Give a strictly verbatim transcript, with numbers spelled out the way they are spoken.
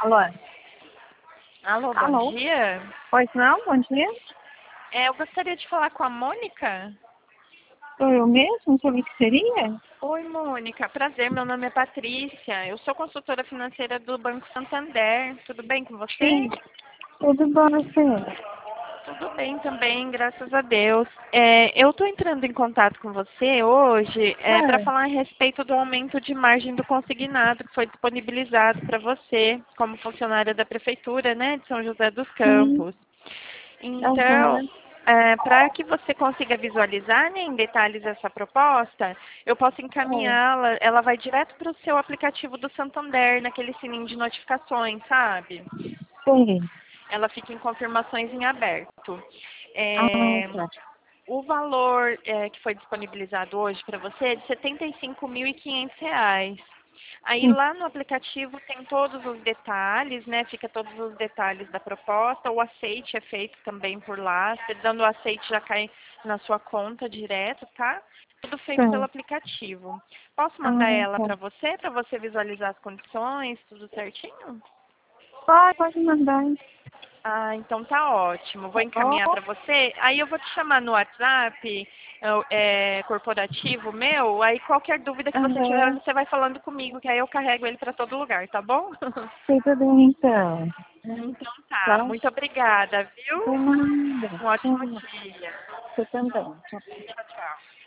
Alô? Alô, bom Alô? dia. Oi, não? Bom dia. É, eu gostaria de falar com a Mônica. Sou eu mesmo? Sobre o que seria? Oi, Mônica. Prazer, meu nome é Patrícia. Eu sou consultora financeira do Banco Santander. Tudo bem com você? Sim. Tudo bom, você? Tudo bem também, graças a Deus. É, eu estou entrando em contato com você hoje é, para Ah, falar a respeito do aumento de margem do consignado que foi disponibilizado para você, como funcionária da Prefeitura, né, de São José dos sim. Campos. Então, Aham. é, para que você consiga visualizar, né, em detalhes essa proposta, eu posso É. encaminhá-la, ela vai direto para o seu aplicativo do Santander, naquele sininho de notificações, sabe? Sim. Ela fica em confirmações em aberto. Ah, É, tá. o valor é, que foi disponibilizado hoje para você é de setenta e cinco mil e quinhentos reais. Aí Sim. lá no aplicativo tem todos os detalhes, né? Fica todos os detalhes da proposta. O aceite é feito também por lá. Você dando o aceite já cai na sua conta direto, tá? Tudo feito pelo Tá. aplicativo. Posso mandar Ah, ela tá. para você, para você visualizar as condições, tudo certinho? Pode, pode mandar. Ah, então tá ótimo. Vou Tá encaminhar bom? para você. Aí eu vou te chamar no WhatsApp eu- é, corporativo meu. Aí qualquer dúvida que você tiver, Aham. você vai falando comigo, que aí eu carrego ele para todo lugar, tá bom? Tudo bem, então. Então tá. Tá? Muito obrigada, De viu? nada. Um ótimo Tchau. dia. Você também. Tchau. Tchau, tchau.